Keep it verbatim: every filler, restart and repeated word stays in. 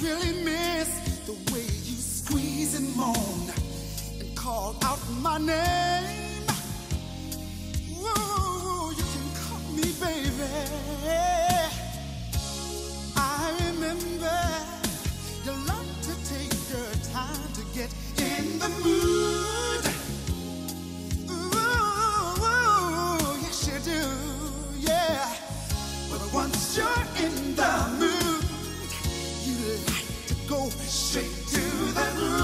really miss the way you squeeze and moan and call out my name. Whoa, you can call me baby. I remember you like to take your time to get in the mood. Ooh, yes you do, yeah. But once you're in the mood, you like to go straight to the mood.